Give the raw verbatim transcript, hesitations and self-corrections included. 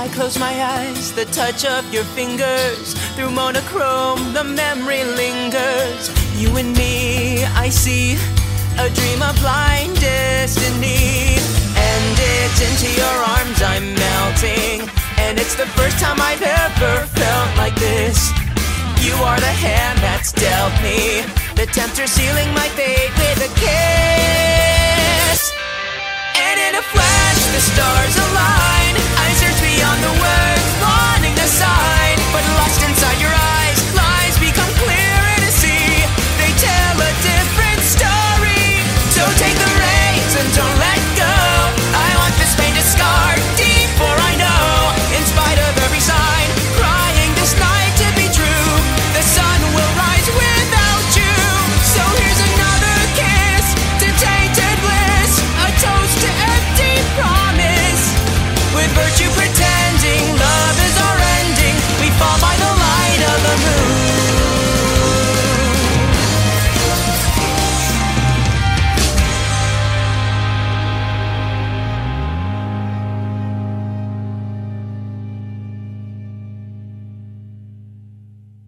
I close my eyes, the touch of your fingers. Through monochrome, the memory lingers. You and me, I see a dream of blind destiny. And it's into your arms I'm melting. And it's the first time I've ever felt like this. You are the hand that's dealt me, the tempter sealing my fate with a kiss. And in a flash the stars align. I search beyond the words.